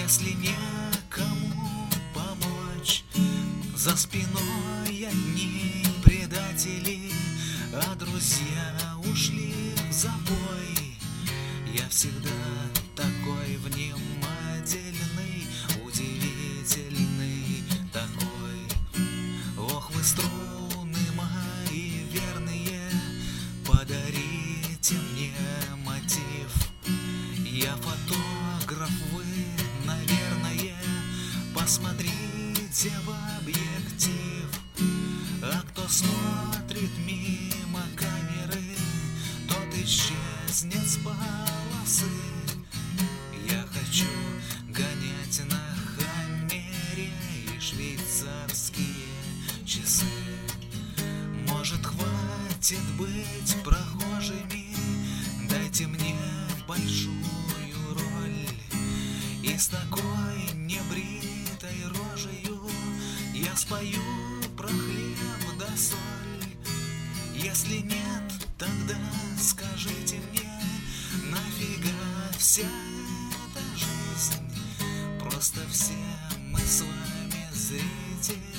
Если некому помочь, за спиной одни предатели, а друзья ушли в забой. Я всегда такой внимательный, удивительный такой. Ох, вы струны мои верные, подарите мне мотив. Я фотограф, вы, наверное, посмотрите в объектив. А кто смотрит мимо камеры, тот исчезнет с полосы. Я хочу гонять на Хаммере и швейцарские часы. Может, хватит быть прохожими, дайте мне большую роль. И с такой небритой рожею я спою про хлеб да соль. Если нет, тогда скажите мне, нафига вся эта жизнь? Просто все мы с вами зрители